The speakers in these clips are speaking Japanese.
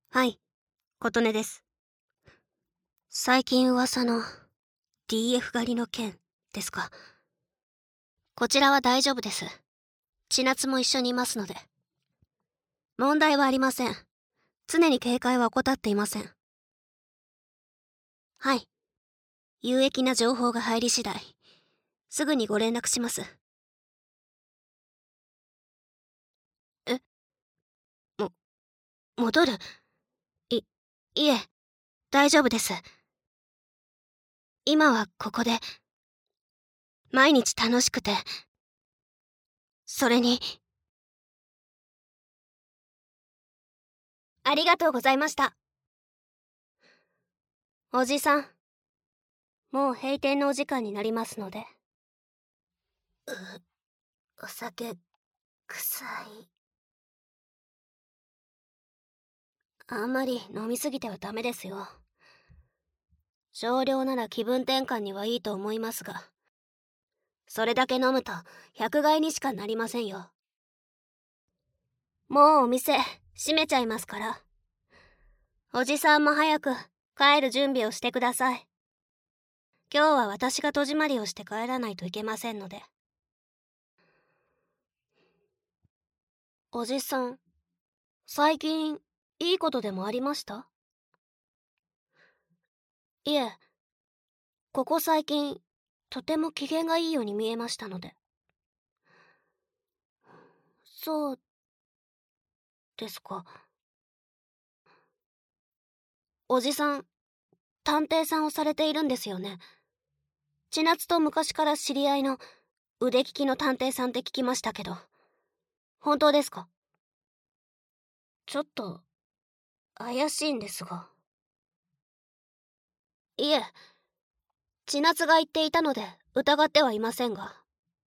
はい、琴音です。最近噂の DF 狩りの件ですか。こちらは大丈夫です。千夏も一緒にいますので。問題はありません。常に警戒は怠っていません。はい。有益な情報が入り次第、すぐにご連絡します。え、も、戻る？いえ、大丈夫です。今はここで、毎日楽しくて、それに、ありがとうございました。おじさん、もう閉店のお時間になりますので。お酒、臭い。あんまり飲みすぎてはダメですよ。少量なら気分転換にはいいと思いますが、それだけ飲むと百害にしかなりませんよ。もうお店閉めちゃいますから。おじさんも早く帰る準備をしてください。今日は私が戸締まりをして帰らないといけませんので。おじさん、最近いいことでもありました？いえ、ここ最近とても機嫌がいいように見えましたので。そうですか。おじさん、探偵さんをされているんですよね。千夏と昔から知り合いの腕利きの探偵さんって聞きましたけど、本当ですか？ちょっと怪しいんですが。いえ、千夏が言っていたので疑ってはいませんが。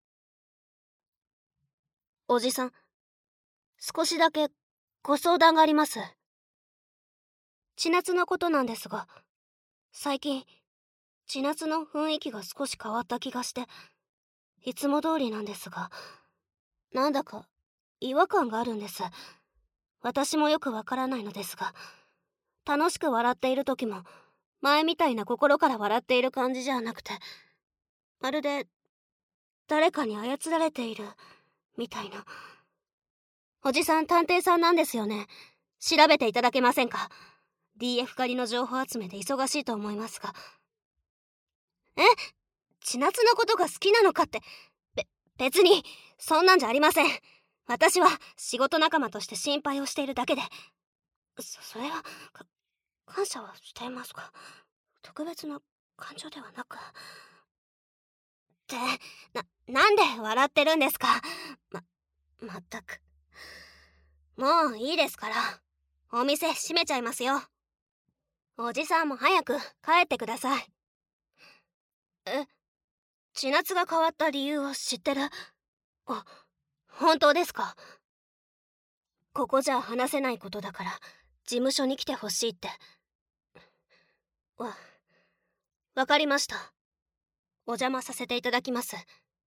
おじさん、少しだけご相談があります。千夏のことなんですが、最近千夏の雰囲気が少し変わった気がして、いつも通りなんですが、なんだか違和感があるんです。私もよくわからないのですが、楽しく笑っている時も前みたいな心から笑っている感じじゃなくて、まるで誰かに操られているみたいな。おじさん探偵さんなんですよね。調べていただけませんか？ DF 狩りの情報集めで忙しいと思いますが。え、千夏のことが好きなのかって。別にそんなんじゃありません。私は仕事仲間として心配をしているだけで。それは感謝はしていますが、特別な感情ではなく。ってなんで笑ってるんですか？まったく。もういいですから、お店閉めちゃいますよ。おじさんも早く帰ってください。え、千夏が変わった理由を知ってる？あ、本当ですか？ここじゃ話せないことだから事務所に来てほしいって。わわかりました。お邪魔させていただきます。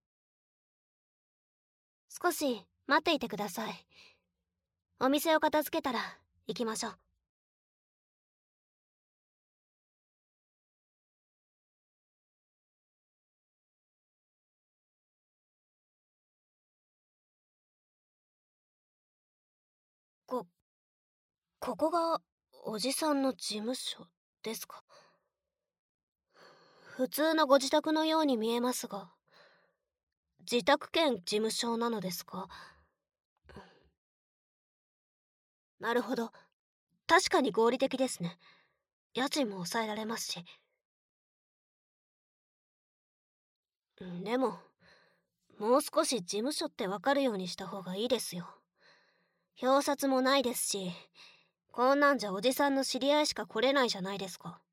少し待っていてください。お店を片付けたら行きましょう。こここがおじさんの事務所ですか？普通のご自宅のように見えますが、自宅兼事務所なのですか？なるほど。確かに合理的ですね。家賃も抑えられますし。でも、もう少し事務所ってわかるようにした方がいいですよ。表札もないですし、こんなんじゃおじさんの知り合いしか来れないじゃないですか。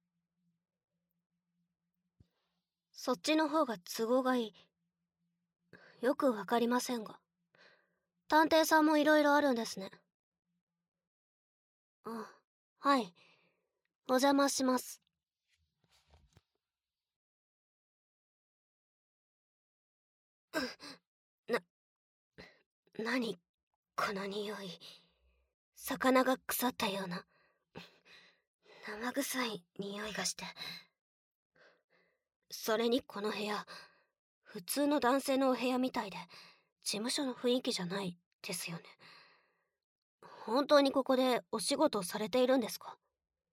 そっちの方が都合がいい。よくわかりませんが。探偵さんもいろいろあるんですね。あ、はい。お邪魔します。な、何この匂い。魚が腐ったような。 生臭い匂いがして。それにこの部屋、普通の男性のお部屋みたいで、事務所の雰囲気じゃないですよね。本当にここでお仕事をされているんですか？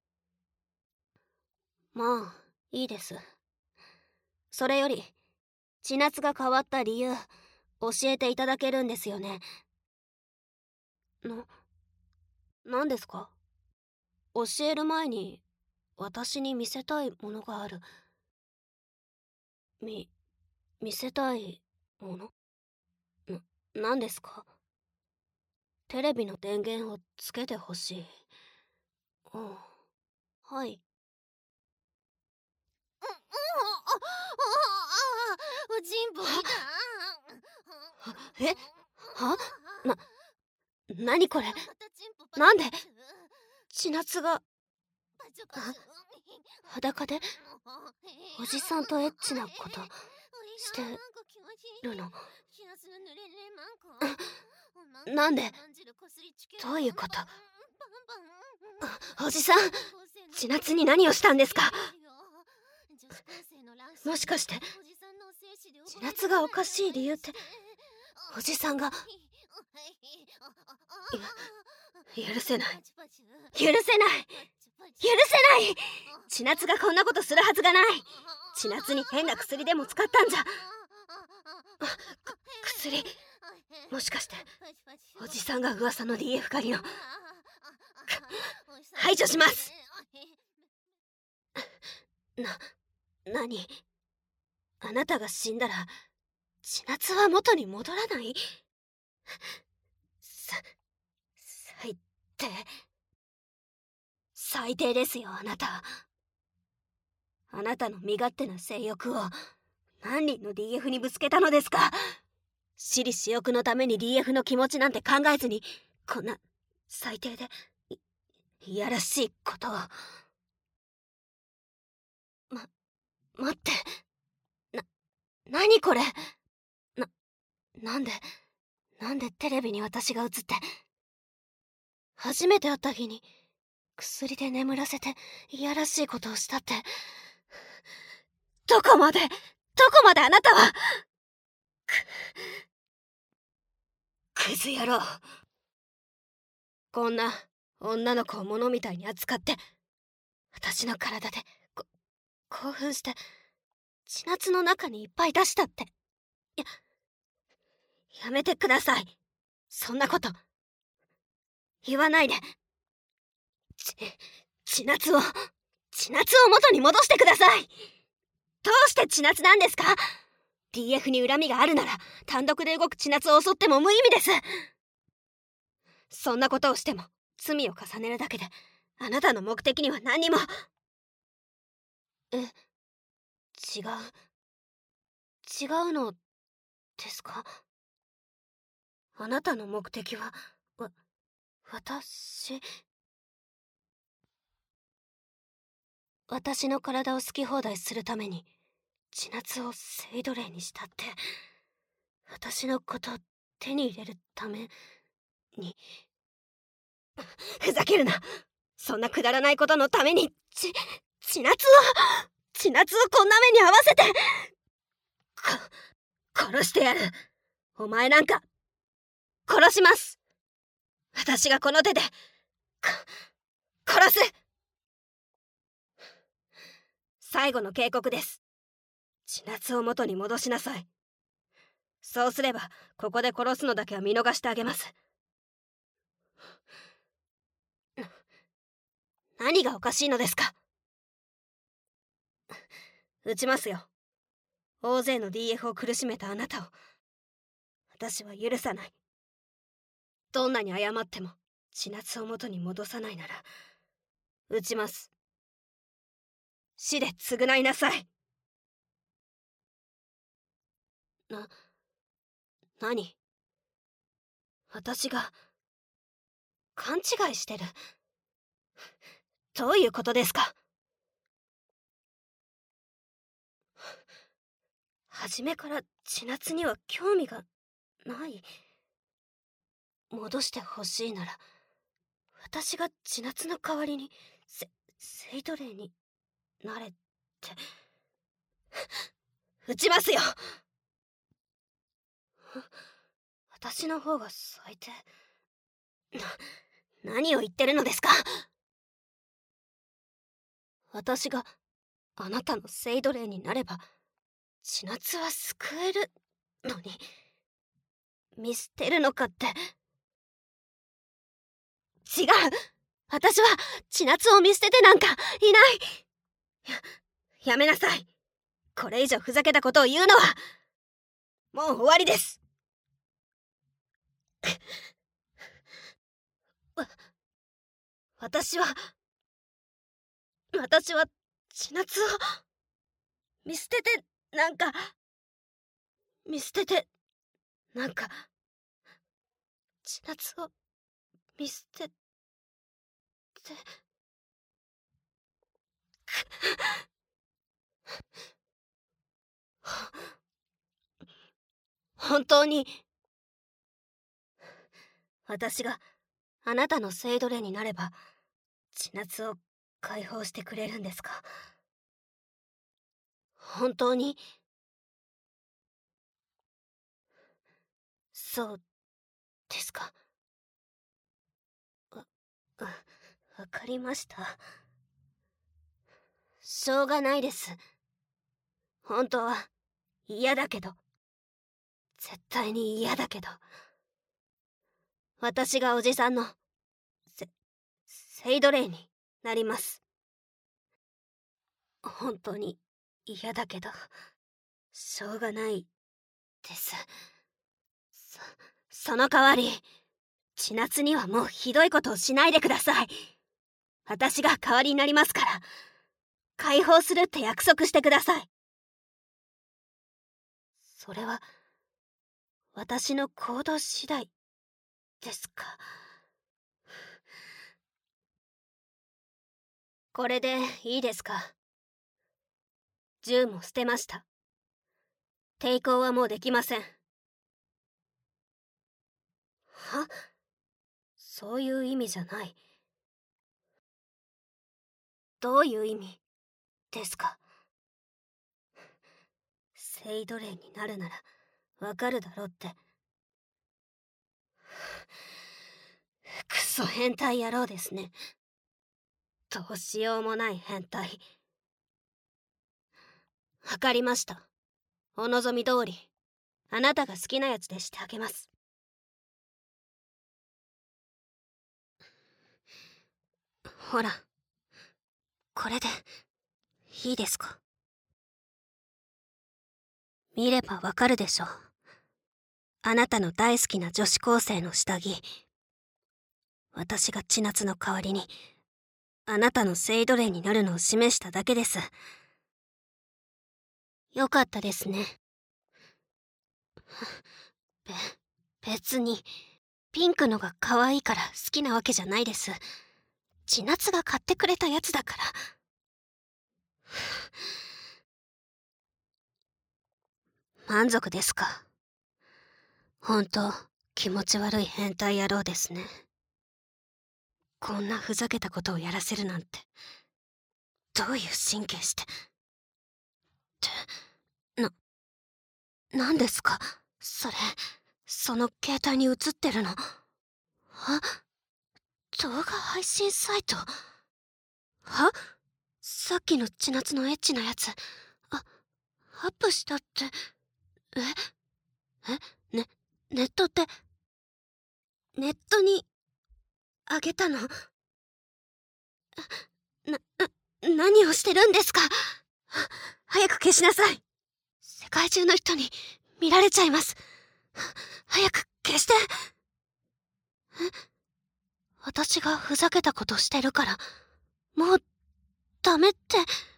まあ、いいです。それより、千夏が変わった理由、教えていただけるんですよね。何ですか？教える前に、私に見せたいものがある。見せたいもの？何ですか？テレビの電源をつけてほしい。うん、はい。 人歩きだ。 え？は？何これ？なんで？千夏が裸でおじさんとエッチなことしてるの？なんで？どういうこと？おじさん、千夏に何をしたんですか？もしかして千夏がおかしい理由って、おじさんが許せない、許せない、許せない。千夏がこんなことするはずがない。千夏に変な薬でも使ったんじゃ。薬、もしかしておじさんが噂の DF 狩りの。排除します。何？あなたが死んだら千夏は元に戻らない？最低。最低ですよ、あなた。あなたの身勝手な性欲を何人の DF にぶつけたのですか？私利私欲のために DF の気持ちなんて考えずに、こんな最低でいやらしいことを。待って。何これ？なんでテレビに私が映って。初めて会った日に薬で眠らせていやらしいことをしたって。どこまであなたは。クズ野郎。こんな女の子を物みたいに扱って、私の体で興奮して千夏の中にいっぱい出したって。やめてください。そんなこと言わないで。千夏を元に戻してください。どうして千夏なんですか？ DF に恨みがあるなら単独で動く千夏を襲っても無意味です。そんなことをしても罪を重ねるだけで、あなたの目的には何にも。違うのですか？あなたの目的は私の体を好き放題するために千夏を性奴隷にしたって。私のことを手に入れるために。ふざけるな。そんなくだらないことのために千夏をこんな目に遭わせて。殺してやる。お前なんか殺します。私がこの手で殺す。最後の警告です。千夏を元に戻しなさい。そうすればここで殺すのだけは見逃してあげます。何がおかしいのですか？撃ちますよ。大勢の DF を苦しめたあなたを私は許さない。どんなに謝っても千夏を元に戻さないなら撃ちます。死で償いなさい。何？私が勘違いしてる？どういうことですか？初めから千夏には興味がない？戻してほしいなら私が千夏の代わりにセイドレイになれって撃ちますよ。私の方が最低。何を言ってるのですか。私があなたのセイドレイになれば千夏は救えるのに見捨てるのかって。違う、私は千夏を見捨ててなんかいない。やめなさい。これ以上ふざけたことを言うのはもう終わりです。私は千夏を見捨ててなんか千夏を見捨てて本当に私があなたのセイドレイになれば千夏を解放してくれるんですか。本当にそうですか。わかりました。しょうがないです。本当は嫌だけど、絶対に嫌だけど、私がおじさんのセイドレイになります。本当に嫌だけどしょうがないです。その代わり千夏にはもうひどいことをしないでください。私が代わりになりますから解放するって約束してください。それは私の行動次第ですか。これでいいですか。銃も捨てました。抵抗はもうできません。は？そういう意味じゃない。どういう意味ですか。セイドレイになるならわかるだろって。クソ変態野郎ですね。どうしようもない変態。わかりました。お望み通りあなたが好きなやつでしてあげます。ほら、これでいいですか。見ればわかるでしょ。あなたの大好きな女子高生の下着。私が千夏の代わりにあなたのセイドレイになるのを示しただけです。よかったですね。別にピンクのが可愛いから好きなわけじゃないです。千夏が買ってくれたやつだから。満足ですか。本当気持ち悪い変態野郎ですね。こんなふざけたことをやらせるなんてどういう神経してってなんですかそれ。その携帯に映ってるの。動画配信サイト。さっきの千夏のエッチなやつアップしたって。ネットってネットにあげたの。何をしてるんですか。早く消しなさい。世界中の人に見られちゃいます。早く消して。私がふざけたことしてるからもうダメって。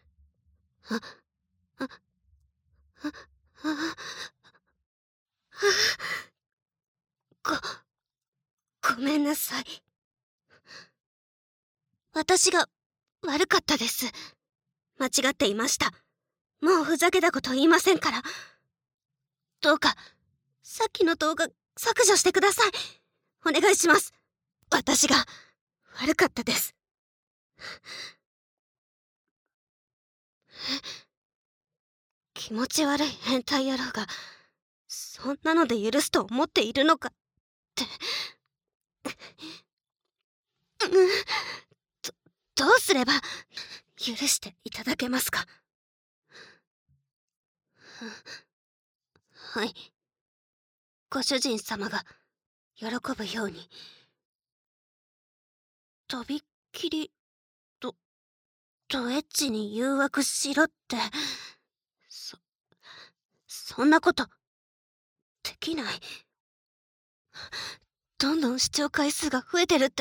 ごめんなさい。私が悪かったです。間違っていました。もうふざけたこと言いませんから。どうかさっきの動画削除してください。お願いします。私が悪かったです。 気持ち悪い変態野郎がそんなので許すと思っているのかって。どうすれば許していただけますか？はい、ご主人様が喜ぶように。とびっきりとエッチに誘惑しろって、そんなことできない。どんどん視聴回数が増えてるって。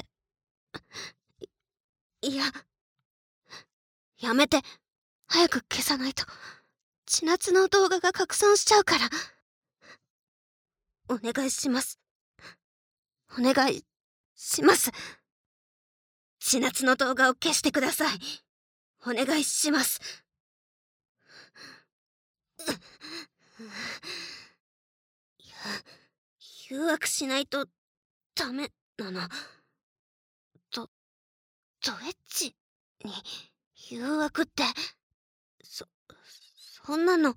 いや、やめて。早く消さないと千夏の動画が拡散しちゃうから。お願いします。お願いします。千夏の動画を消してください。お願いします。いや、誘惑しないとダメなの。ドエッチに誘惑って、そんなの。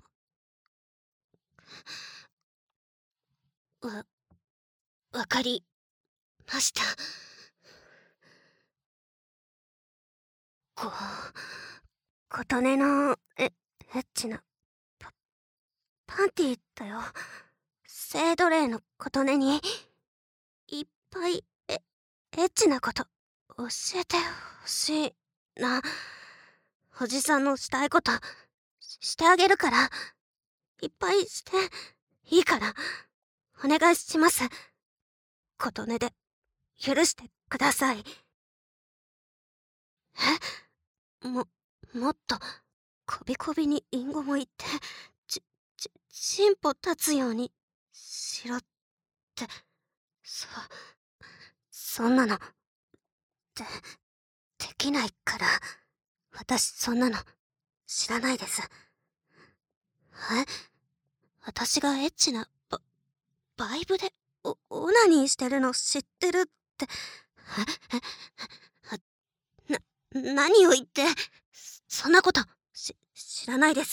わかりました。琴音のエッチなパンティーだよ。性奴隷の琴音にいっぱいエッチなこと教えてほしいな。おじさんのしたいことしてあげるから、いっぱいしていいからお願いします。琴音で許してください。もっとこびこびに隠語も言ってチンポ立つようにしろって。そんなのできないから。私そんなの知らないです。私がエッチなバイブでオナニーしてるの知ってるって。何を言って。そんなこと知らないです。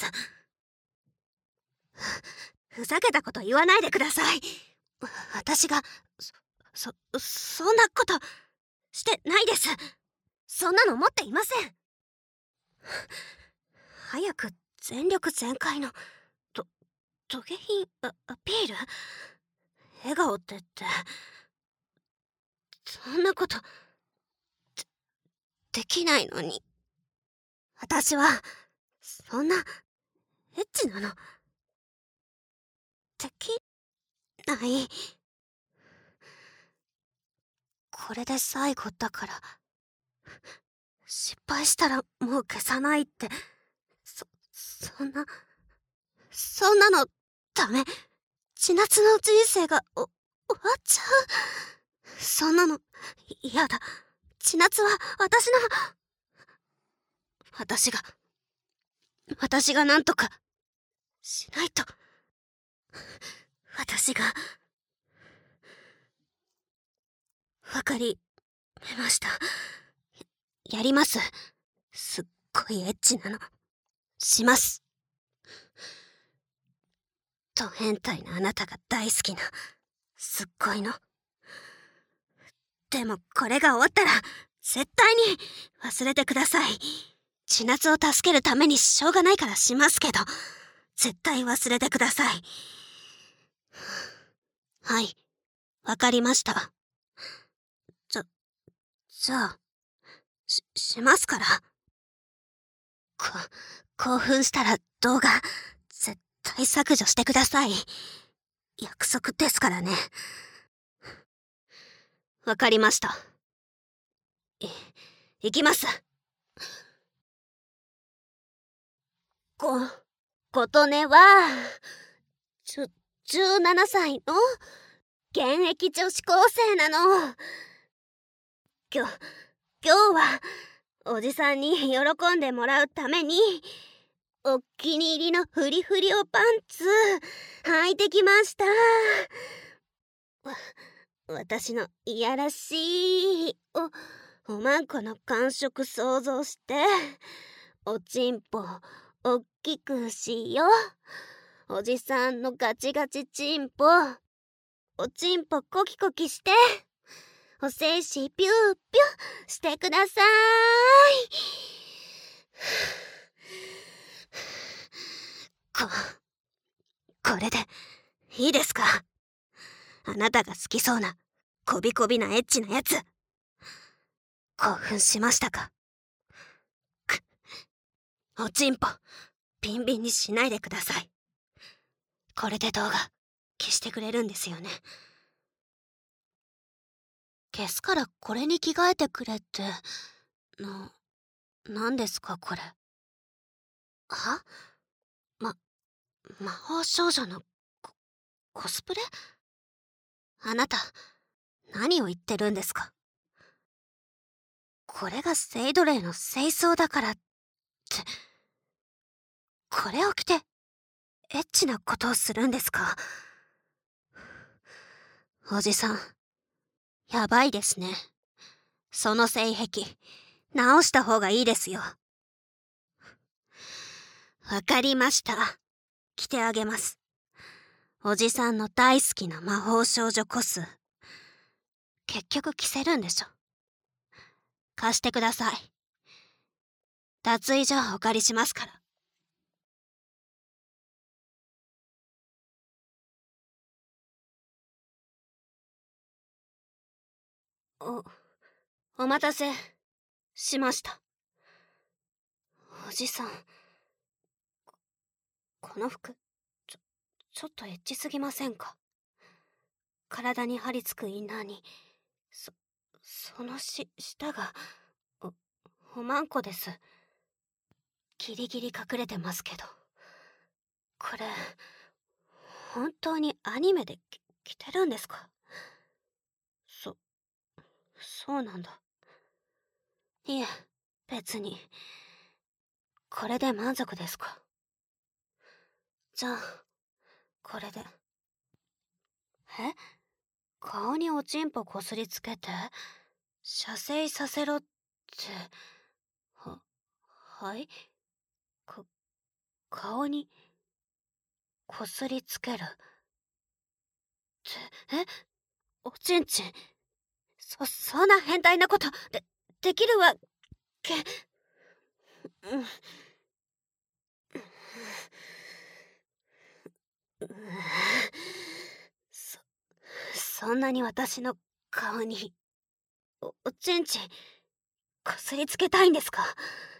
ふざけたこと言わないでください。私がそんなことしてないです。そんなの持っていません。早く全力全開のトゲ品アピール。笑顔ってそんなことできないのに。私はそんなエッチなのできない。これで最後だから。失敗したらもう消さないって。そんなのダメ。千夏の人生が終わっちゃう。そんなの嫌だ。千夏は私がなんとかしないと。私がわかりました。やります。すっごいエッチなのします。ド変態なあなたが大好きなすっごいの。でもこれが終わったら絶対に忘れてください。千夏を助けるためにしょうがないからしますけど、絶対忘れてください。はい、わかりました。じゃあしますから。興奮したら動画絶対削除してください。約束ですからね。わかりました。行きます。琴音は17歳の現役女子高生なの。今日はおじさんに喜んでもらうためにお気に入りのフリフリおパンツ履いてきました。私のいやらしいおまんこの感触想像して、おちんぽおっきくしよう。おじさんのガチガチチンポ。おちんぽコキコキして。お精子ピューピュしてください。これでいいですか？あなたが好きそうなこびこびなエッチなやつ。興奮しましたか？おちんぽビンビンにしないでください。これで動画消してくれるんですよね？消すからこれに着替えてくれってなんですかこれ？は？魔法少女のコスプレ？あなた何を言ってるんですか？これがセイドレイの清掃だからって、これを着てエッチなことをするんですか？おじさんやばいですね。その性癖直した方がいいですよ。わかりました。着てあげます。おじさんの大好きな魔法少女コス。結局着せるんでしょ。貸してください。脱衣所お借りしますから。お待たせしました。おじさん、この服ちょっとエッチすぎませんか？体に張り付くインナーにその下がおまんこです。ギリギリ隠れてますけど、これ本当にアニメで着てるんですか？そうなんだ。いえ、別にこれで満足ですか？じゃあこれで。え？顔におちんぽこすりつけて射精させろってはい？顔にこすりつけるって、おちんちんそんな変態なことできるわけ。そんなに私の顔におちんちんこすりつけたいんですか？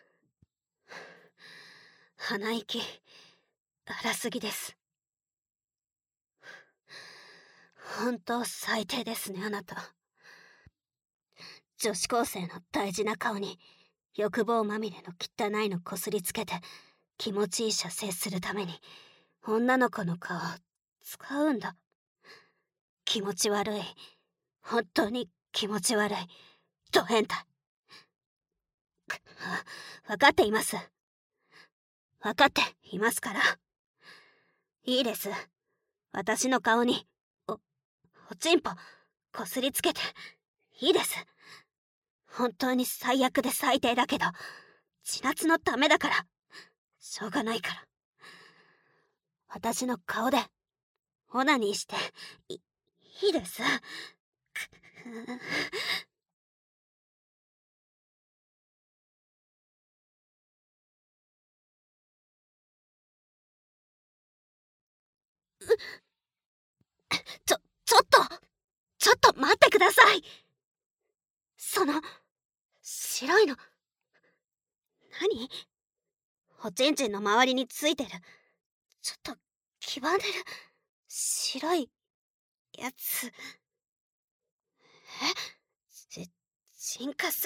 鼻息荒すぎです。本当最低ですね、あなた。女子高生の大事な顔に欲望まみれの汚いのこすりつけて気持ちいい射精するために女の子の顔使うんだ。気持ち悪い。本当に気持ち悪い。ド変態。分かっています。分かっていますから。いいです。私の顔におちんぽこすりつけていいです。本当に最悪で最低だけど千夏のためだから、しょうがないから。私の顔でオナニーしていいです。ちょっと待ってください。その白いの何？おちんちんの周りについてるちょっと黄ばんでる白いやつ。チンカス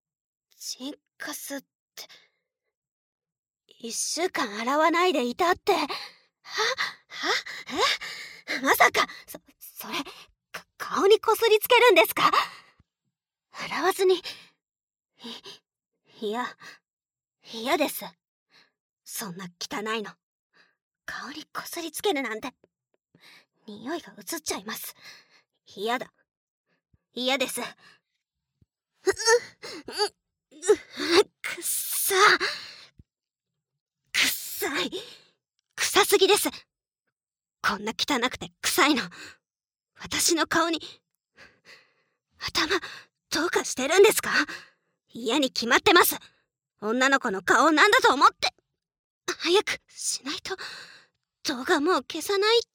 って1週間洗わないでいたって。まさかそれ顔にこすりつけるんですか？洗わずに嫌です。そんな汚いの顔にこすりつけるなんて匂いが移っちゃいます。嫌です。くっさ臭すぎです。こんな汚くて臭いの。私の顔に。頭、どうかしてるんですか？嫌に決まってます。女の子の顔なんだと思って。早くしないと、動画もう消さないって。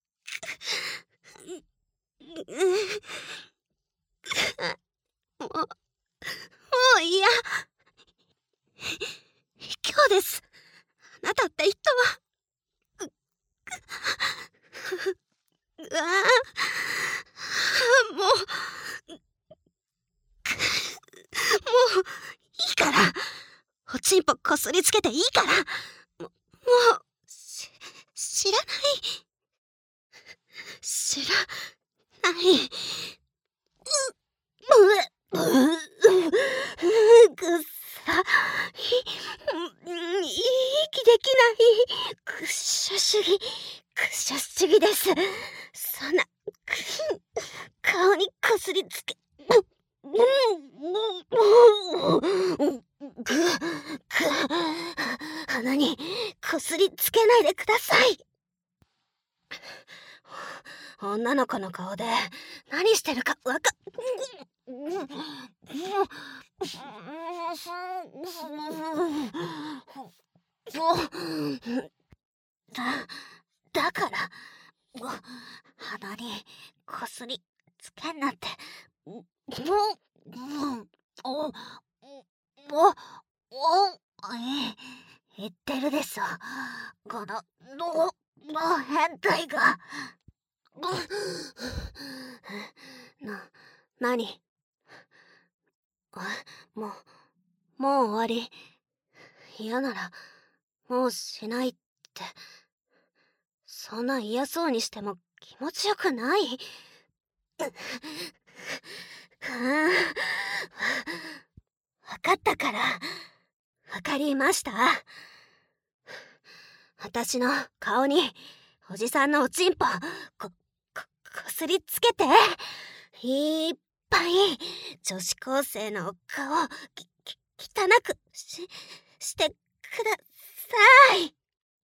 もう嫌。今日です。あなたって人は。うわあ、もういいから。おちんぽこすりつけていいから。もう、知らない。知らない。くっさ。息できない。くっしゃ主義。くっしゃ主義です。そんな、顔にこすりつけ。鼻にこすりつけないでください。女の子の顔で何してるかわかだから鼻にこすりつけんなって。言ってるでしょ、この変態が。何？もう終わり。嫌ならもうしないって。そんな嫌そうにしても気持ちよくない。わかったから。わかりました。私の顔におじさんのおちんぽこすりつけて。いっぱい女子高生の顔汚くしてください。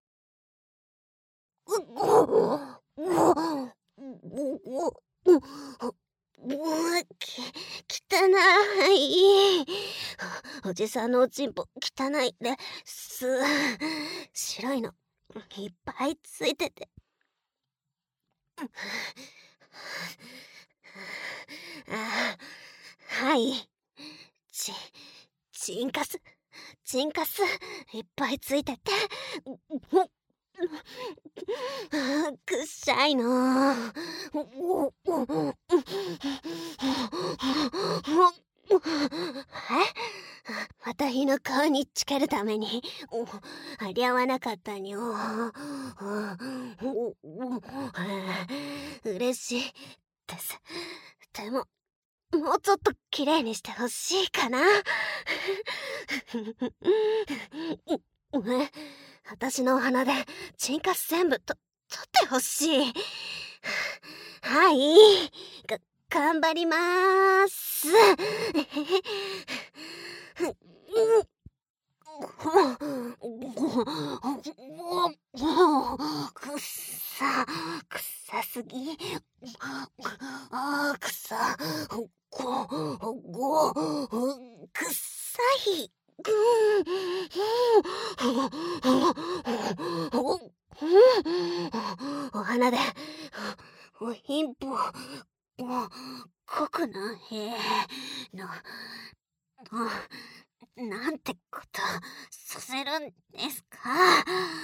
汚い。おじさんのおちんぽ汚いです。白いのいっぱいついてて。はい。チンカスいっぱいついてて。くっしゃいの。私の顔につけるためにありゃわなかったにょ。嬉しいです。でももうちょっと綺麗にしてほしいかな。私のお鼻でチンカス全部取ってほしい。はい、頑張りまーす。くさすぎ。くさい。お花でおひんぽ濃くないの。なんてことさせるんですか。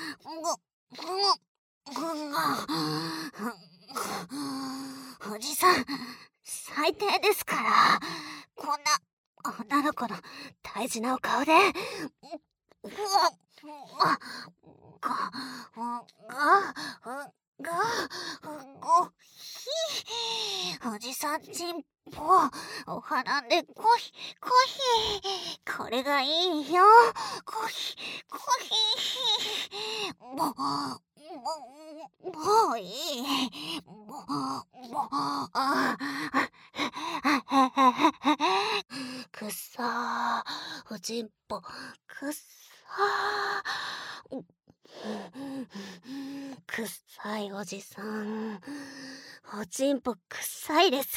おじさん最低ですから。こんな女の子の大事なお顔で。おじさんちんぽお花でコヒこれがいいよ。コヒもういい。くっさーおちんぽくっさー。 くっさいおじさん、おちんぽくっさいです。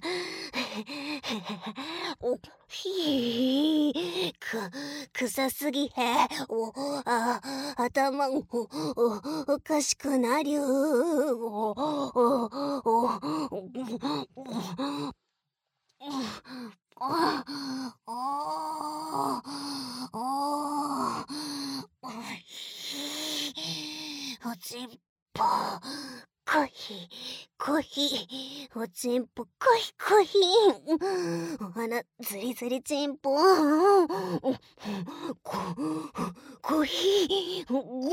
おひー臭すぎへ頭おかしくなりゅおちんぽコヒコヒおちんぽコヒコヒお花ずりずりちんぽコヒ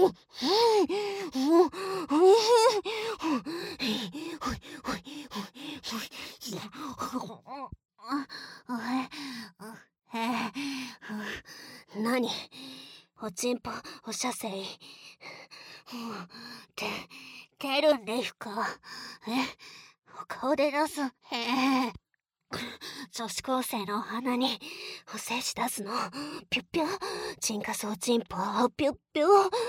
なにおちんぽおしゃせいてるんですか？お顔で出す女子高生のお花にお精子出すのピュッピュチンカソチンポピュッピュ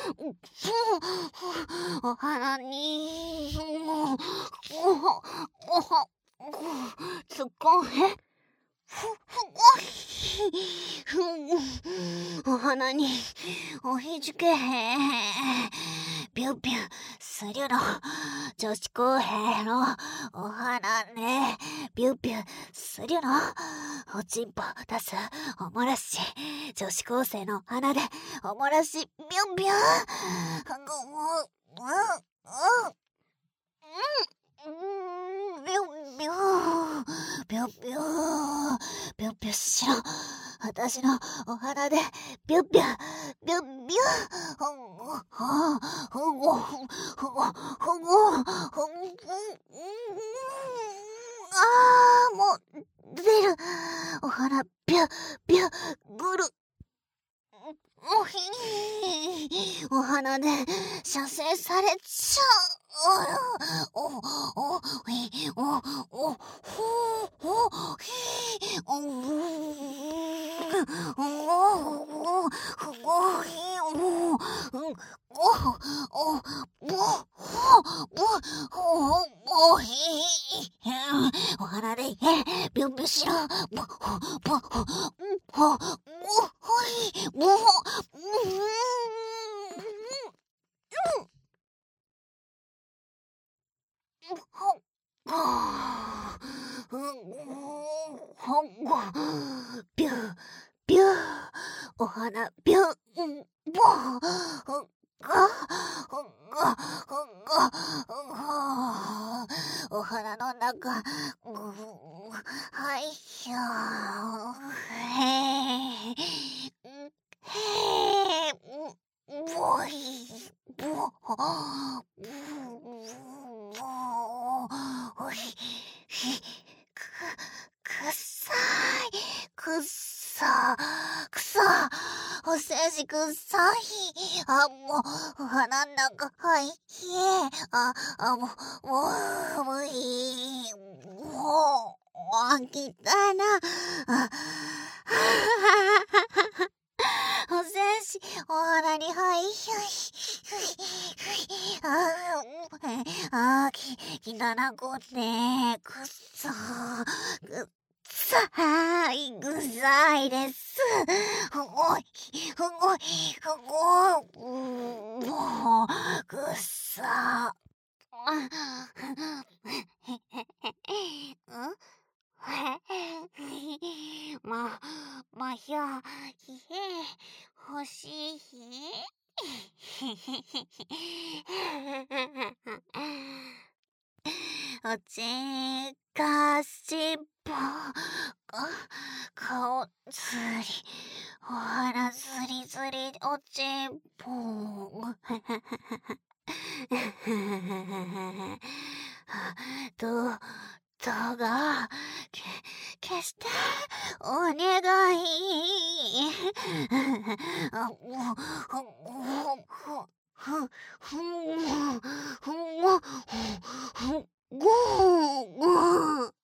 お花に突っ込んお花におひじけビュッビュすりゅの女子高生のお花ねビュッビュすりゅのおちんぽ出すおもらし女子高生の花でおもらしビュッビュビュッビュビュッビュビュッビュしろ私のお花でビュッビュビュッビュもう出るお花ビュッビュッぐるお花で射精されちゃお花でビュンビュンしろビュービューお花ビューお花の中はいひょボイボくっさいくっさおせじくっさいもう鼻ん中はいひえもういいもう飽きたなおせじお花にはいひきだなこってくっさいぐさいですもうぐっさまひゃひへほしひおちんかしっぽ顔ずりお花ずりずりおちんぽ動画消してお願いゴー